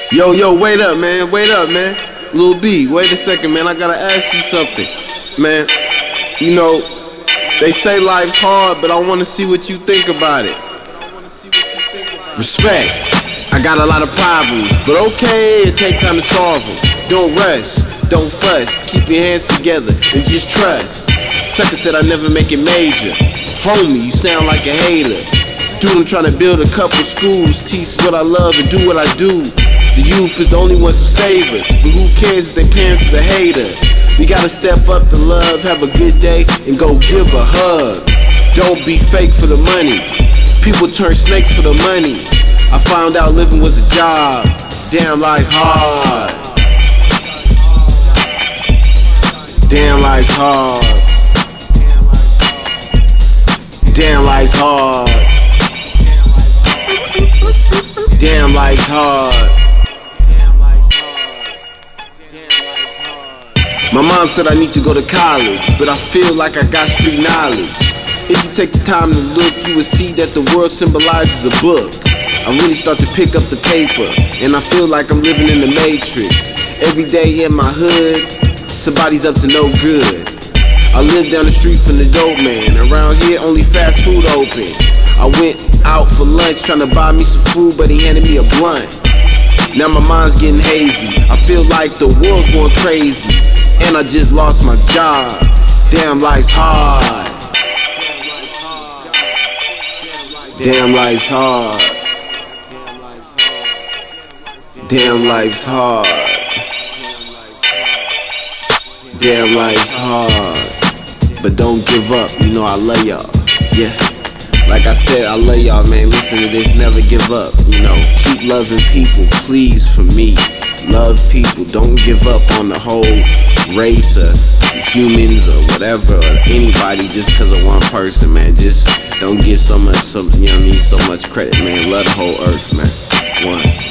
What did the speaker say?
Yo, wait up, man. Lil B, wait a second, man. I gotta ask you something. Man, you know, they say life's hard, but I wanna see what you think about it. Respect. I got a lot of problems, but okay, it take time to solve them. Don't rush, don't fuss, keep your hands together and just trust. Sucker said I never make it major. Homie, you sound like a hater. Dude, I'm trying to build a couple schools, teach what I love and do what I do. The youth is the only ones who save us, but who cares if their parents is a hater? We gotta step up to love, have a good day, and go give a hug. Don't be fake for the money. People turn snakes for the money. I found out living was a job. Damn, life's hard. Damn, life's hard. Damn, life's hard. Damn, life's hard. My mom said I need to go to college, but I feel like I got street knowledge. If you take the time to look, you will see that the world symbolizes a book. I really start to pick up the paper, and I feel like I'm living in the Matrix. Every day in my hood, somebody's up to no good. I live down the street from the dope man. Around here, only fast food open. I went out for lunch trying to buy me some food, but he handed me a blunt. Now my mind's getting hazy. I feel like the world's going crazy, and I just lost my job. Damn, life's hard. Damn, life's hard. Damn, life's hard. Damn, life's hard. But don't give up, you know I love y'all. Yeah. Like I said, I love y'all, man. Listen to this, never give up. You know, keep loving people, please, for me. Love people, don't give up on the whole race or humans or whatever, or anybody just cause of one person, man. Just don't give so much credit, man. Love the whole earth, man. One.